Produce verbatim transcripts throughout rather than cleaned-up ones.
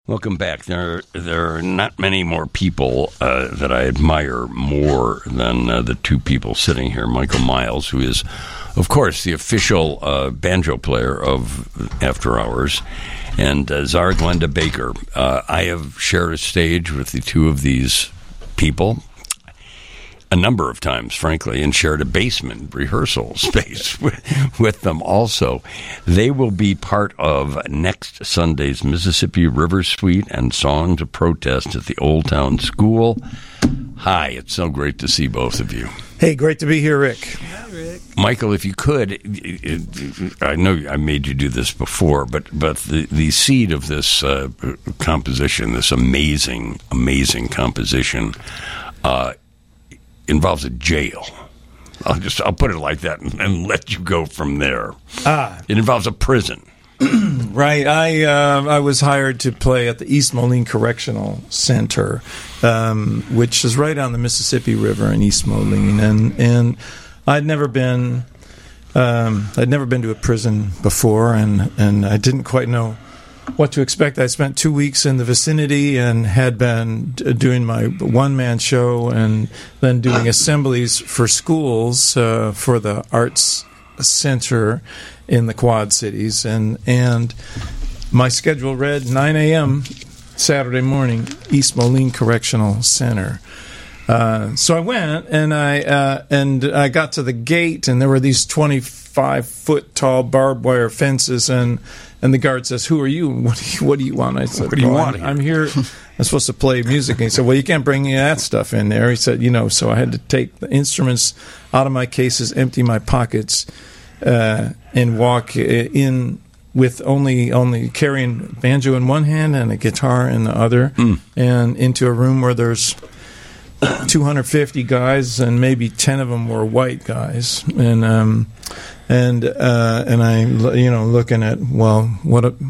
Welcome back. There, there are not many more people uh, that I admire more than uh, the two people sitting here. Michael Miles, who is, of course, the official uh, banjo player of After Hours, and uh, Zara Glenda Baker. Uh, I have shared a stage with the two of these people a number of times, frankly, and shared a basement rehearsal space with, with them also. They will be part of next Sunday's Mississippi River Suite and Songs of Protest at the Old Town School. Hi, it's so great to see both of you. Hey, great to be here, Rick. Hi, Rick. Michael, if you could, I know I made you do this before, but, but the, the seed of this uh, composition, this amazing, amazing composition, uh, involves a jail. I'll just I'll put it like that and, and let you go from there. Ah, it involves a prison. Right. I uh, I was hired to play at the East Moline Correctional Center, um, which is right on the Mississippi River in East Moline, and and I'd never been um, I'd never been to a prison before, and and I didn't quite know what to expect. I spent two weeks in the vicinity and had been doing my one-man show and then doing assemblies for schools uh, for the Arts Center in the Quad Cities. And, and my schedule read nine a.m. Saturday morning, East Moline Correctional Center. Uh, so I went and I uh, and I got to the gate, and there were these twenty-five foot tall barbed wire fences, and and the guard says, "Who are you? What do you, what do you want?" I said, "What do you well, want I'm, here? I'm here. I'm supposed to play music." And he said, "Well, you can't bring any of that stuff in there." He said, "You know," so I had to take the instruments out of my cases, empty my pockets, uh, and walk in with only only carrying banjo in one hand and a guitar in the other, mm. and into a room where there's two hundred fifty guys, and maybe ten of them were white guys, and um, and uh, and I, you know, looking at, well, what a,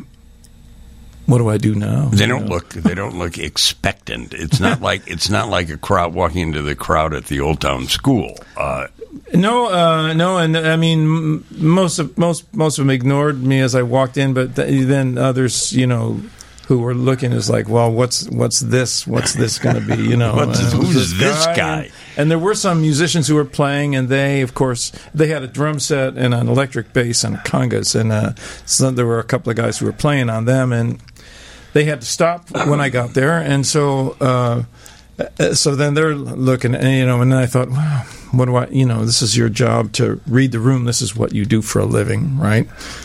what do I do now? They don't you know? look. They don't look expectant. It's not like it's not like a crowd walking into the crowd at the Old Town School. Uh, No, uh, no, and I mean, most of most most of them ignored me as I walked in, but th- then others, you know, who were looking is like, well, what's what's this? What's this going to be? You know, what's, uh, who's this guy? guy? And, and there were some musicians who were playing, and they, of course, they had a drum set and an electric bass and congas, and uh, so there were a couple of guys who were playing on them, and they had to stop when I got there, and so uh, so then they're looking, and, you know, and then I thought, wow. What do I, you know, this is your job to read the room. This is what you do for a living, right?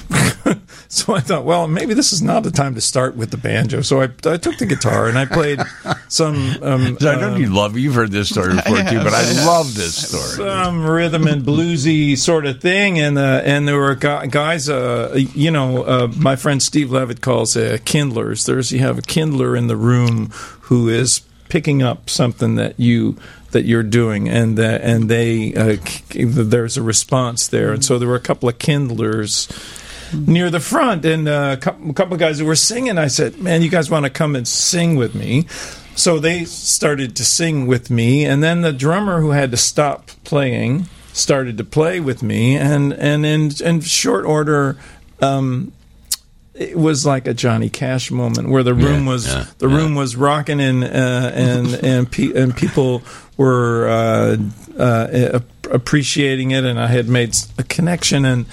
So I thought, well, maybe this is not the time to start with the banjo. So I, I took the guitar and I played some. Um, I know uh, you love. You've heard this story before too, but I love this story. Some rhythm and bluesy sort of thing, and uh, and there were guys. Uh, you know, uh, my friend Steve Levitt calls uh, kindlers. There's you have a kindler in the room who is picking up something that you. that you're doing, and uh, and they uh, there's a response there, and so there were a couple of kindlers near the front, and uh, a couple, a couple of guys who were singing. I said, "Man, you guys want to come and sing with me?" So they started to sing with me, and then the drummer who had to stop playing started to play with me, and and in in short order. Um, It was like a Johnny Cash moment where the room yeah, was yeah, the yeah. room was rocking, and uh, and and pe- and people were uh, uh, appreciating it, and I had made a connection, and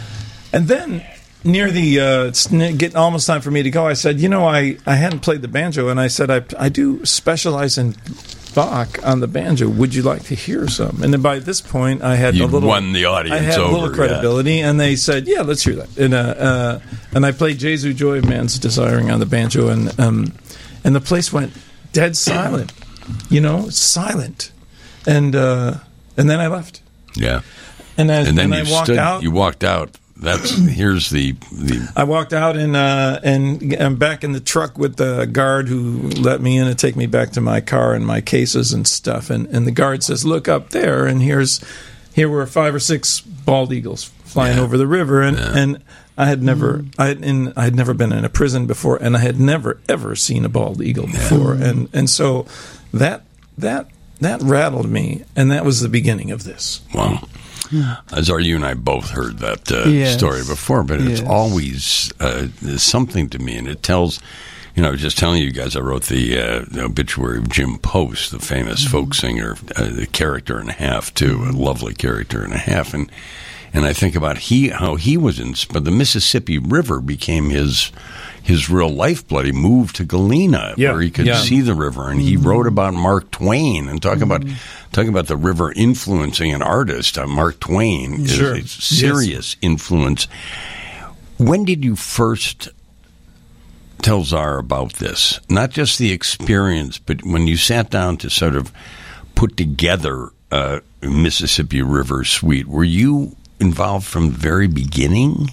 and then near the uh, it's getting almost time for me to go. I said, you know, I, I hadn't played the banjo, and I said I I do specialize in Bach on the banjo. Would you like to hear some? And then by this point, I had You'd a little won the audience. I had over, a little credibility, yeah. and they said, "Yeah, let's hear that." And uh, uh, and I played Jesu Joy of Man's Desiring on the banjo, and um, and the place went dead silent. You know, silent, and uh, and then I left. Yeah, and as, and then and you I walked stood. out. You walked out. That's here's the, the I walked out and uh, and I'm back in the truck with the guard who let me in and take me back to my car and my cases and stuff. And, and the guard says, "Look up there." And here's here were five or six bald eagles flying yeah. over the river. And, yeah. and I had never I had in I had never been in a prison before, and I had never ever seen a bald eagle before. Yeah. And and so that that that rattled me, and that was the beginning of this. Wow. Azar, you and I both heard that uh, yes. story before, but it's yes. always uh, something to me, and it tells You know, I was just telling you guys, I wrote the, uh, the obituary of Jim Post, the famous mm-hmm. folk singer, uh, the character and a half, too, mm-hmm. a lovely character and a half. And and I think about he how he was in, but the Mississippi River became his his real lifeblood. He moved to Galena, yeah. where he could yeah. see the river, and he mm-hmm. wrote about Mark Twain and talk mm-hmm. about talking about the river influencing an artist. Uh, Mark Twain sure. is a serious yes. influence. When did you first tell Czar about this? Not just the experience, but when you sat down to sort of put together uh, Mississippi River Suite, were you involved from the very beginning?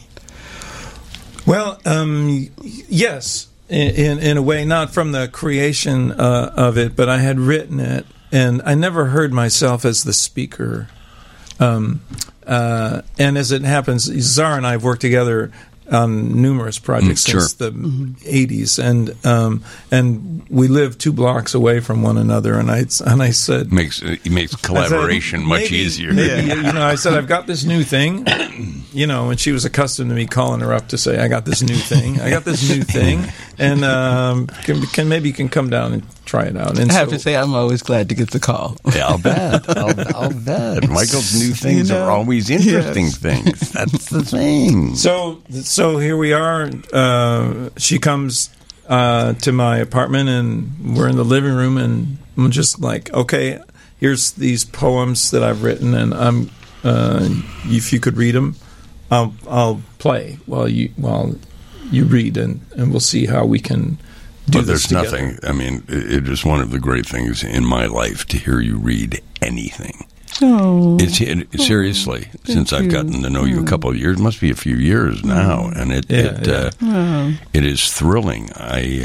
Well, um, yes, in, in a way, not from the creation uh, of it, but I had written it, and I never heard myself as the speaker. Um, uh, and as it happens, Czar and I have worked together on numerous projects mm, since sure. the mm-hmm. eighties, and um, and we live two blocks away from one another. And I and I said, makes it makes collaboration said, much maybe, easier. Maybe, yeah. You know, I said I've got this new thing, you know, and she was accustomed to me calling her up to say I got this new thing, I got this new thing, and um, can, can maybe you can come down and try it out. And I have so, to say, I'm always glad to get the call. Yeah, I'll bet. I'll, I'll bet. Michael's new things you know, are always interesting yes. things. That's the thing. So, so here we are. Uh, she comes uh, to my apartment, and we're in the living room, and I'm just like, okay, here's these poems that I've written, and I'm. Uh, if you could read them, I'll I'll play while you while you read, and, and we'll see how we can. But there's nothing, I mean, it is one of the great things in my life to hear you read anything. Oh. It's it, Seriously, oh, since I've gotten to know you a couple of years, it must be a few years now, and it yeah, it, yeah. Uh, wow. it is thrilling. I,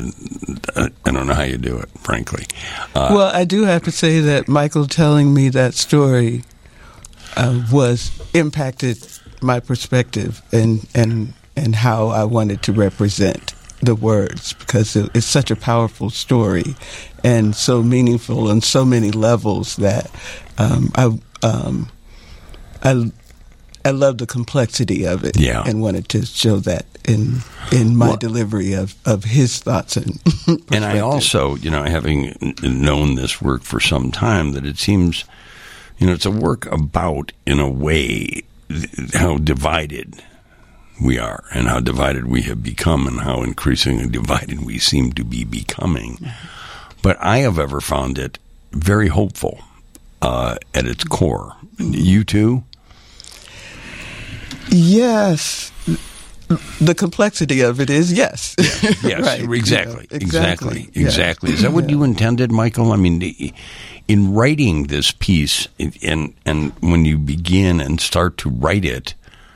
uh, I don't know how you do it, frankly. Uh, well, I do have to say that Michael telling me that story uh, was impacted my perspective and, and, and how I wanted to represent the words, because it, it's such a powerful story and so meaningful on so many levels that um, I um, I I love the complexity of it, yeah. and wanted to show that in in my well, delivery of, of his thoughts and and I also, you know, having known this work for some time, that it seems, you know, it's a work about, in a way, how divided we are, and how divided we have become, and how increasingly divided we seem to be becoming. But I have ever found it very hopeful uh, at its core. You too? Yes. The complexity of it is yes. Yeah. Yes, right. exactly, You know, exactly, exactly, exactly. Yeah. Is that what yeah. you intended, Michael? I mean, in writing this piece, and and when you begin and start to write it,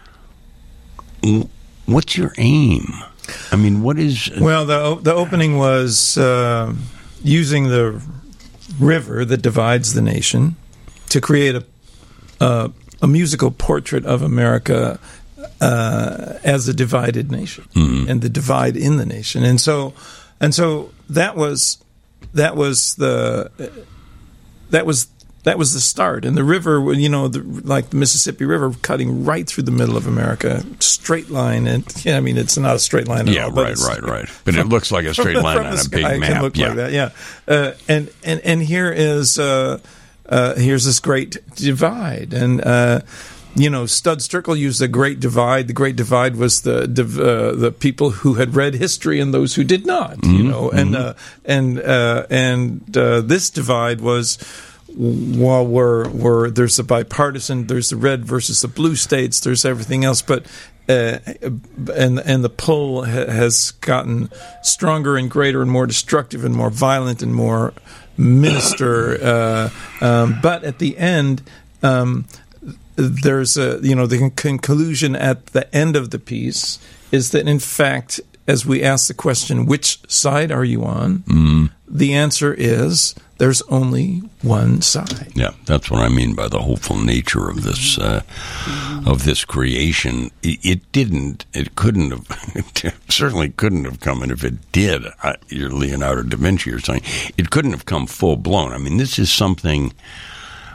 what's your aim? I mean, what is... Well, the the opening was uh, using the river that divides the nation to create a a, a musical portrait of America uh, as a divided nation, mm-hmm. and the divide in the nation. And so and so that was that was the that was That was the start. And the river, you know, the, like the Mississippi River, cutting right through the middle of America, straight line. And yeah, I mean, it's not a straight line at yeah, all. Yeah, right, right, right. But it looks like a straight line on a big map. It can look yeah. like that, yeah. Uh, and, and, and here is uh, uh, here's this great divide. And, uh, you know, Stud Strickle used the Great Divide. The Great Divide was the uh, the people who had read history and those who did not, mm-hmm, you know. Mm-hmm. And, uh, and, uh, and uh, this divide was... While we're, we're there's the bipartisan, there's the red versus the blue states, there's everything else, but uh, and and the pull ha- has gotten stronger and greater and more destructive and more violent and more minister. Uh, um, but at the end, um, there's a you know the conclusion at the end of the piece is that in fact, as we ask the question, which side are you on? Mm. The answer is there's only one side. Yeah, that's what I mean by the hopeful nature of this uh, of this creation. It, it didn't, it couldn't have, it certainly couldn't have come, and if it did, I, you're Leonardo da Vinci or something, it couldn't have come full blown. I mean, this is something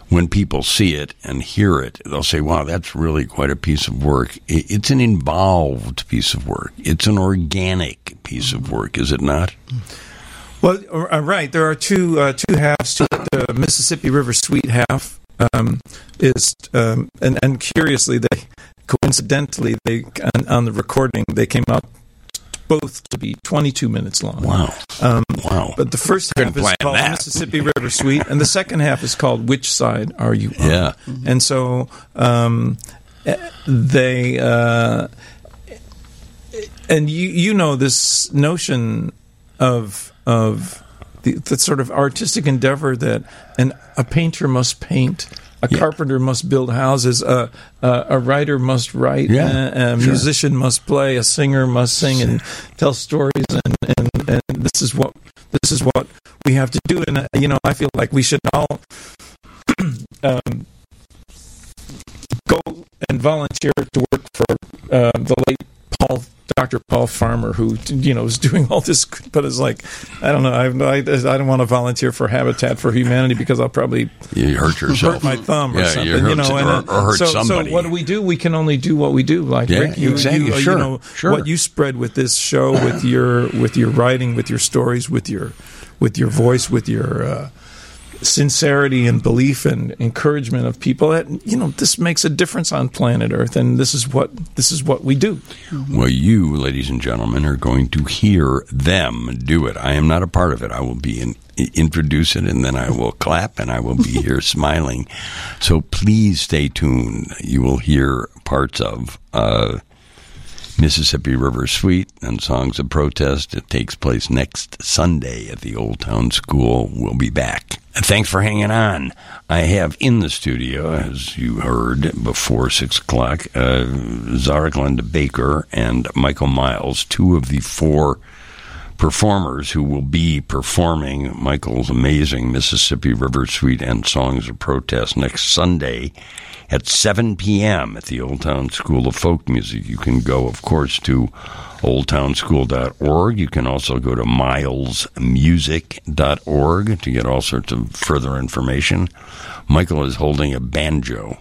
when people see it and hear it, they'll say, wow, that's really quite a piece of work. It's an involved piece of work. It's an organic piece of work, is it not? Well, uh, right. There are two uh, two halves to it. The Mississippi River Suite half um, is, um, and, and curiously, they coincidentally, they on, on the recording, they came out both to be twenty-two minutes long. Wow. Um, wow. But the first half is called that. Mississippi River Suite, and the second half is called Which Side Are You On? Yeah. And so um, they, uh, and you, you know this notion of of the, the sort of artistic endeavor that an, a painter must paint, a yeah. carpenter must build houses, a, a, a writer must write, yeah, a, a sure. musician must play, a singer must sing and tell stories, and, and, and this is what this is what we have to do. And uh, you know, I feel like we should all um, go and volunteer to work for uh, the late Paul. Doctor Paul Farmer, who you know is doing all this, but is like, I don't know, I I, I don't want to volunteer for Habitat for Humanity because I'll probably you hurt yourself, hurt my thumb or yeah, something, you, hurt, you know, and, or, or hurt so, somebody. So what do we do? We can only do what we do. Like yeah, Rick, you, exactly, you, sure, you know, sure. what you spread with this show, with your with your writing, with your stories, with your with your voice, with your uh, sincerity and belief and encouragement of people. That you know, this makes a difference on planet Earth, and this is what this is what we do. Well, you, ladies and gentlemen, are going to hear them do it. I am not a part of it. I will be in, introduce it, and then I will clap, and I will be here smiling. So please stay tuned. You will hear parts of uh, Mississippi River Suite and Songs of Protest. It takes place next Sunday at the Old Town School. We'll be back. Thanks for hanging on. I have in the studio, as you heard before six o'clock, uh, Zara Glenda Baker and Michael Miles, two of the four performers who will be performing Michael's amazing Mississippi River Suite and Songs of Protest next Sunday at seven p.m. at the Old Town School of Folk Music. You can go, of course, to old town school dot org. You can also go to miles music dot org to get all sorts of further information. Michael is holding a banjo.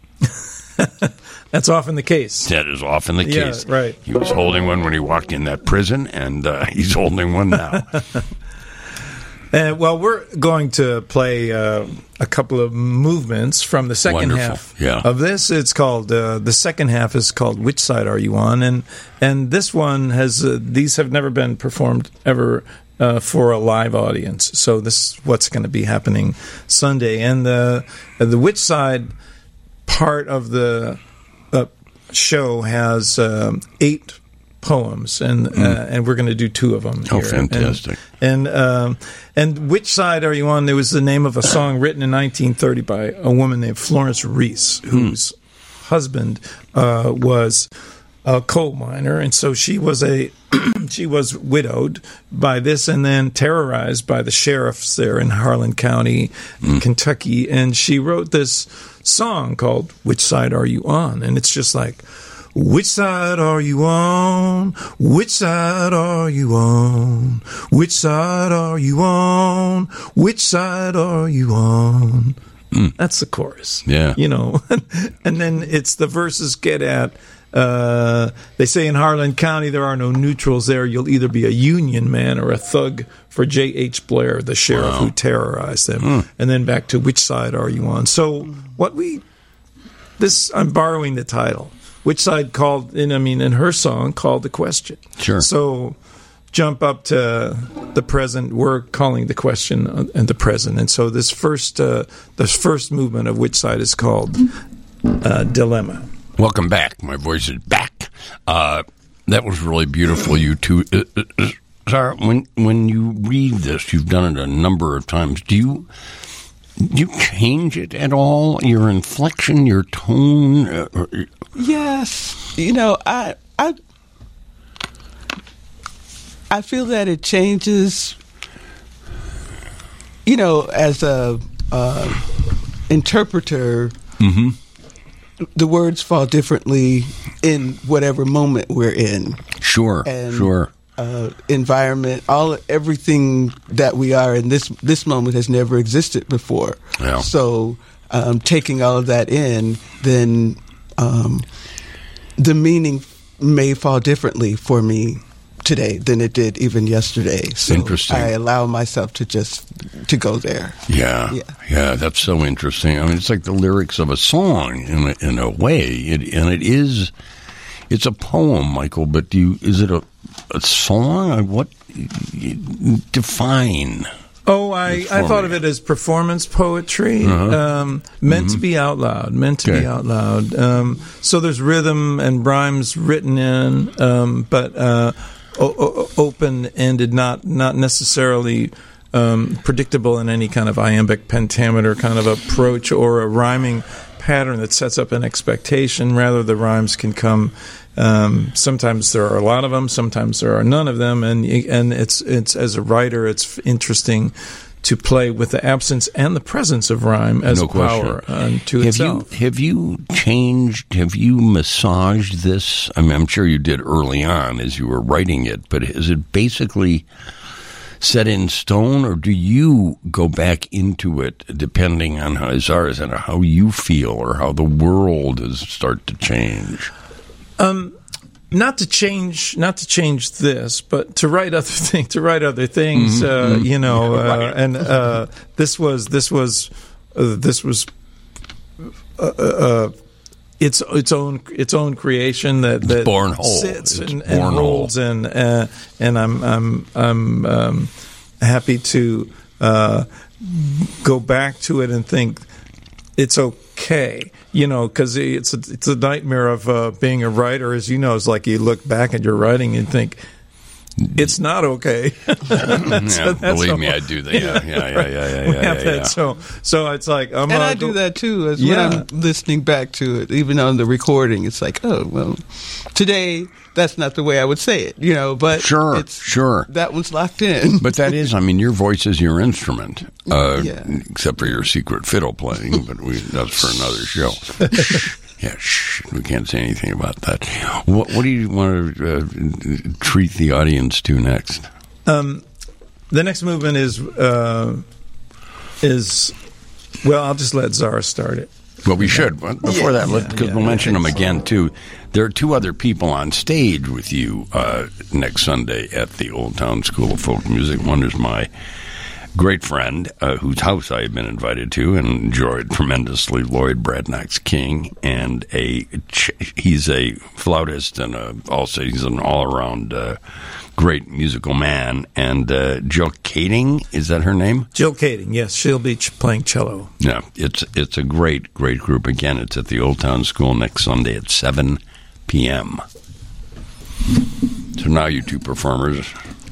That's often the case. That is often the yeah, case. Right. He was holding one when he walked in that prison, and uh, he's holding one now. Uh, well, we're going to play uh, a couple of movements from the second Wonderful. half yeah. of this. It's called uh, the second half is called "Which Side Are You On?" and and this one has uh, these have never been performed ever uh, for a live audience. So this is what's going to be happening Sunday, and the uh, the "Which Side" part of the uh, show has um, eight poems, and mm. uh, and we're going to do two of them here. Oh, fantastic! And and, um, and Which Side Are You On? There was the name of a song written in nineteen thirty by a woman named Florence Reese, whose mm. husband uh, was a coal miner, and so she was a she was widowed by this, and then terrorized by the sheriffs there in Harlan County, mm. Kentucky, and she wrote this song called "Which Side Are You On?" And it's just like, which side are you on? Which side are you on? Which side are you on? Which side are you on? Mm. That's the chorus. Yeah. You know, and then it's the verses get at, uh, they say in Harlan County there are no neutrals there. You'll either be a Union man or a thug for J H Blair, the sheriff wow. who terrorized them. Mm. And then back to which side are you on? So what we, this, I'm borrowing the title. Which side called, in, I mean, in her song, called the question. Sure. So jump up to the present. We're calling the question and the present. And so this first, uh, this first movement of Which Side is called uh, Dilemma. Welcome back. My voice is back. Uh, that was really beautiful. You two, uh, uh, Sarah, when when you read this, you've done it a number of times. Do you? Do you change it at all? Your inflection, your tone? Uh, or, yes. You know, I, I, I feel that it changes, you know, as a uh, interpreter, mm-hmm. the words fall differently in whatever moment we're in. Sure, and, sure. Uh, environment, all everything that we are in this this moment has never existed before. Yeah. So um, taking all of that in, then um, the meaning may fall differently for me today than it did even yesterday. So interesting. I allow myself to just to go there. Yeah, yeah, yeah, that's so interesting. I mean, it's like the lyrics of a song in a, in a way, it, and it is. It's a poem, Michael. But do you, is it a a song? What define? Oh, I, I thought of it as performance poetry, uh-huh. um, meant mm-hmm. to be out loud, meant to okay. be out loud. Um, so there's rhythm and rhymes written in, um, but uh, o- o- open-ended, not not necessarily um, predictable in any kind of iambic pentameter kind of approach or a rhyming pattern that sets up an expectation. Rather, the rhymes can come. Um, sometimes there are a lot of them. Sometimes there are none of them. And and it's it's as a writer, it's interesting to play with the absence and the presence of rhyme as no a power unto have itself. You, have you changed? Have you massaged this? I mean, I'm sure you did early on as you were writing it, but is it basically set in stone, or do you go back into it depending on how Zara's and how you feel or how the world is start to change? Um, not to change, not to change this, but to write other things. To write other things, mm-hmm. uh, you know. Uh, right. And uh, this was this was uh, this was uh, uh, its its own its own creation that, that born whole. sits it's and, and holds, whole. and uh, and I'm I'm I'm um, happy to uh, go back to it and think it's okay. You know, because it's a, it's a nightmare of uh, being a writer, as you know. It's like you look back at your writing and think, it's not okay. that's, yeah, that's believe me, I do that. Yeah, yeah, yeah, yeah, yeah. yeah, yeah, yeah. So, so it's like, I'm and I do that too. As yeah. when I'm listening back to it, even on the recording, it's like, oh well, today that's not the way I would say it, you know. But sure, it's, sure, that one's locked in. But that is, I mean, your voice is your instrument, uh, yeah. except for your secret fiddle playing. But we that's for another show. Yeah, shh, we can't say anything about that. What, what do you want to uh, treat the audience to next? Um, the next movement is uh, is well, I'll just let Zara start it. Well, we should. But before yeah, that, because yeah, yeah, we'll mention them again too. There are two other people on stage with you uh, next Sunday at the Old Town School of Folk Music. One is my great friend, uh, whose house I have been invited to and enjoyed tremendously, Lloyd Bradnox King, and a ch- he's a flautist and a, also he's an all-around uh, great musical man. And uh, Jill Kading, is that her name? Jill Kading, yes, she'll be ch- playing cello. Yeah, it's it's a great great group. Again, it's at the Old Town School next Sunday at seven p.m. So now you two performers.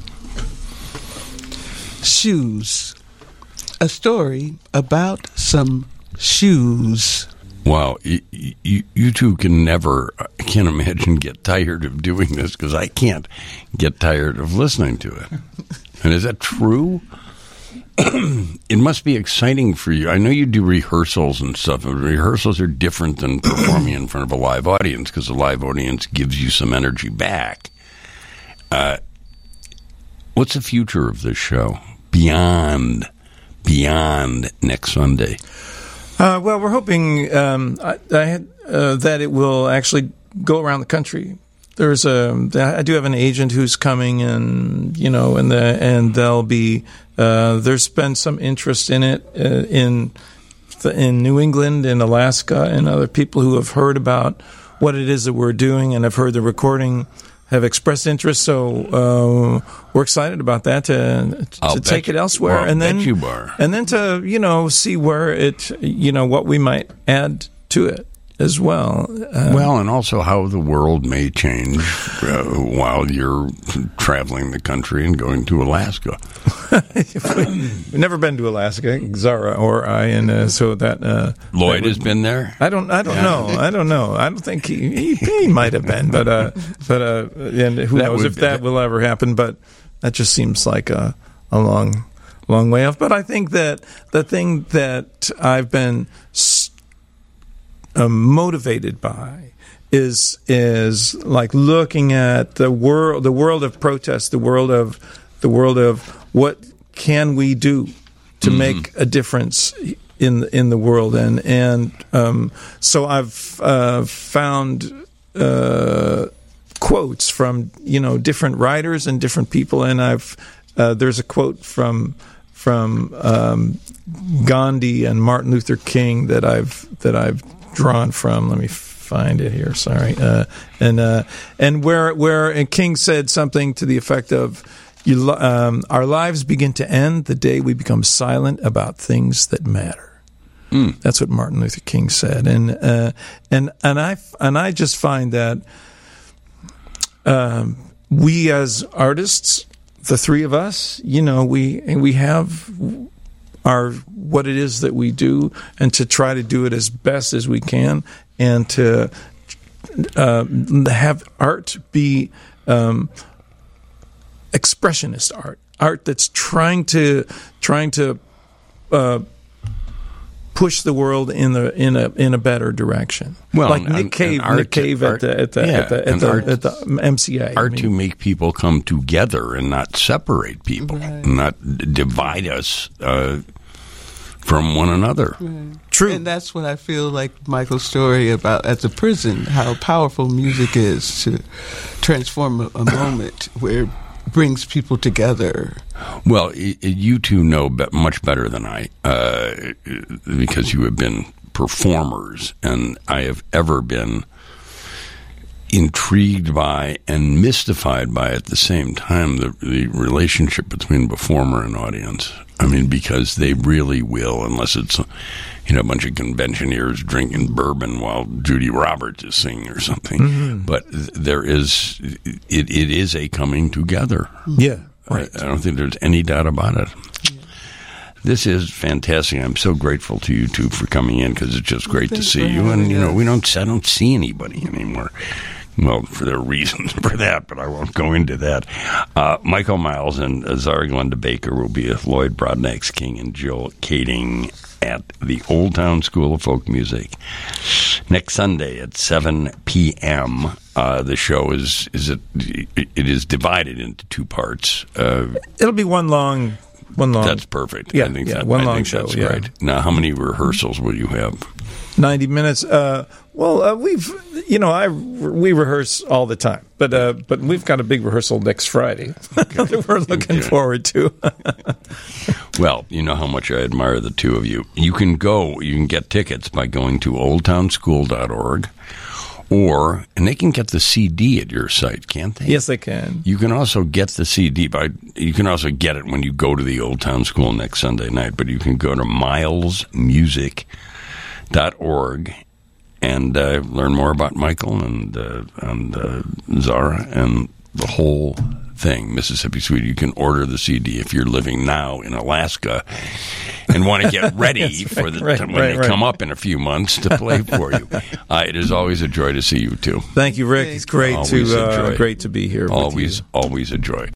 Shoes. A story about some shoes. Wow, you, you, you two can never, I can't imagine, get tired of doing this, because I can't get tired of listening to it. And is that true? It must be exciting for you. I know you do rehearsals and stuff, but rehearsals are different than performing in front of a live audience, because a live audience gives you some energy back. Uh, what's the future of this show beyond beyond next Sunday? Uh, well, we're hoping um, I, I had, uh, that it will actually go around the country. There's a I do have an agent who's coming, and you know, and the and there'll be uh, there's been some interest in it uh, in the, in New England, in Alaska, and other people who have heard about what it is that we're doing and have heard the recording have expressed interest. So uh, we're excited about that to to take you, it elsewhere, well, and then you are. and then to you know see where it you know what we might add to it as well. Uh, well, and also how the world may change uh, while you're traveling the country and going to Alaska. We've never been to Alaska, Zara or I, and uh, so that uh, Lloyd that would, has been there. I don't. I don't yeah. know. I don't know. I don't think he. He, he might have been, but uh, but uh, and who that knows would, if that will ever happen? But that just seems like a a long, long way off. But I think that the thing that I've been st- uh, motivated by is is like looking at the world, the world of protest, the world of the world of what can we do to mm-hmm. make a difference in in the world, and and um, so I've uh, found uh, quotes from you know different writers and different people, and I've uh, there's a quote from from um, Gandhi and Martin Luther King that I've that I've drawn from. Let me find it here. Sorry, uh, and uh, and where where King said something to the effect of. You, um, our lives begin to end the day we become silent about things that matter. Mm. That's what Martin Luther King said, and uh, and and I and I just find that um, we as artists, the three of us, you know, we we have our what it is that we do, and to try to do it as best as we can, and to uh, have art be. Um, expressionist art, art that's trying to trying to uh, push the world in the in a in a better direction. Well, like and, Nick Cave, art, Nick Cave art, at the at the yeah, at the, at the, art, at the M C A. Art I mean. To make people come together and not separate people, right. not d- divide us uh, from one another. Right. True, and that's what I feel like Michael's story about at the prison. How powerful music is to transform a, a moment where. Brings people together. Well, you two know much better than I, uh, because you have been performers, and I have ever been intrigued by and mystified by at the same time the, the relationship between performer and audience. I mean, because they really will, unless it's you know a bunch of conventioneers drinking bourbon while Judy Roberts is singing or something. Mm-hmm. But there is it, it is a coming together. Yeah, right. I, I don't think there's any doubt about it. Yeah. This is fantastic. I'm so grateful to you two for coming in because it's just great to see you. And you know, we don't I don't see anybody anymore. Well, for there are reasons for that, but I won't go into that. Uh, Michael Miles and Zara Glenda Baker will be with Lloyd Brodnax King and Jill Kading at the Old Town School of Folk Music next Sunday at seven p.m. Uh, the show is is it, it is divided into two parts. Uh, It'll be one long. One long. That's perfect. Yeah, I think yeah, that, one I long think show. That's yeah. great. Now, how many rehearsals will you have? Ninety minutes. Uh, well, uh, we've you know I we rehearse all the time, but uh, but we've got a big rehearsal next Friday okay. that we're looking okay. forward to. Well, you know how much I admire the two of you. You can go. You can get tickets by going to old town school dot org. Or, and they can get the C D at your site, can't they? Yes, they can. You can also get the C D by, you can also get it when you go to the Old Town School next Sunday night, but you can go to miles music dot org and uh, learn more about Michael and, uh, and uh, Zara and the whole thing, Mississippi Suite. You can order the C D if you're living now in Alaska and want to get ready right, for the right, when right, they right. come up in a few months to play for you. Uh, it is always a joy to see you too. Thank you, Rick. It's great always to uh, great to be here. Always, with you. always a joy.